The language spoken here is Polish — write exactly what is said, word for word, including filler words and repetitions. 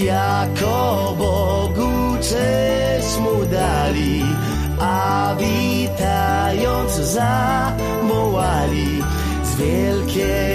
jako Bogu cześć mu dali, a witając zawołali z wielkiej